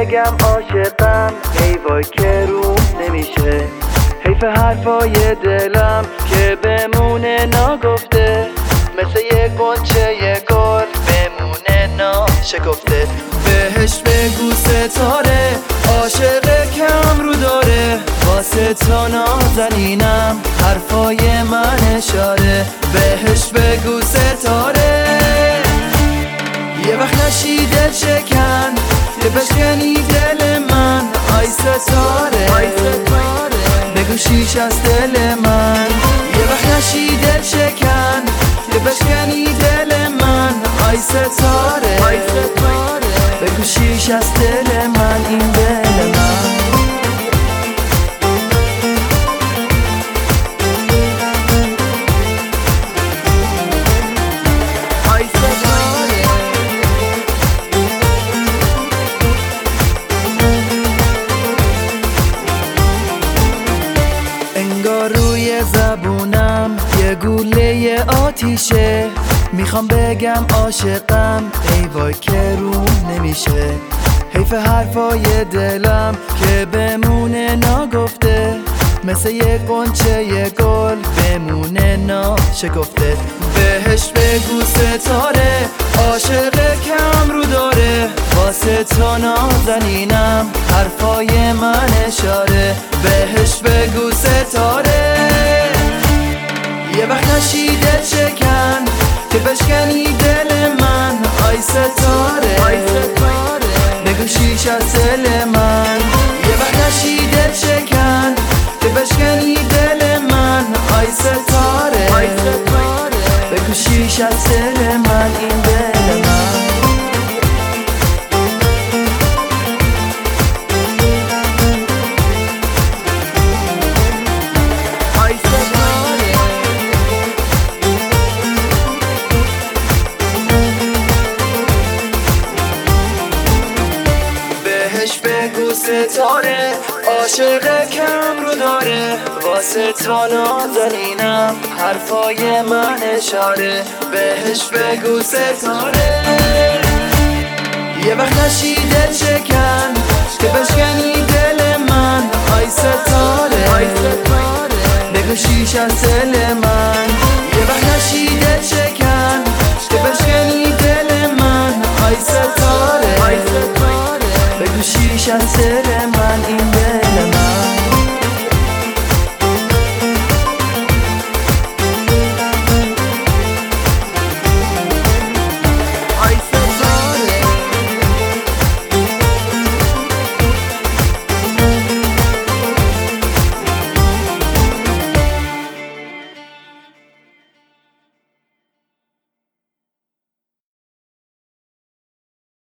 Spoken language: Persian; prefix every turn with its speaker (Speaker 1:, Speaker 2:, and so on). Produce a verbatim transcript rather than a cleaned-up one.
Speaker 1: بگم عاشقم، ای وای که روم نمیشه. حیف حرفای دلم که بمونه ناگفته، مثل یک غنچه یه گل بمونه ناشکفته. بهش بگو ستاره عاشق کم رو داره، واسه تا نازنینم حرفای من اشاره. بهش بگو ستاره یه وقت نشی دل شکن، که بشکنی دل من. آی ستاره بگو شیش از دل من. یه وقت نشی دل شکن، که بشکنی دل من. آی ستاره بگو شیش از دل من، این دل من. انگار روی زبونم یه گوله آتیشه، میخوام بگم عاشقم، ای وای که روم نمیشه. حیف حرفای دلم که بمونه ناگفته، مثل یه غنچه یه گل بمونه ناشکفته. بهش بگو ستاره عاشق کم رو داره، واسه تا نازنینم حرفای من اشاره. بهش بگو ستاره یه وقت نشی دل شکن، که بشکنی دل من. آی ستاره بگو شیش از دل من. یه وقت نشی دل شکن، که بشکنی دل من. آی ستاره بگو شیش از دل من، این دل من. بهش بگو ستاره عاشق کم رو داره، واسه تا نازنینم حرفای من اشاره. بهش بگو ستاره یه وقت نشی دل شکن، که بشکنی دل من. آی ستاره بگو شیش از دل من. یه وقت نشی دل شکن، که بشکنی دل من. آی ستاره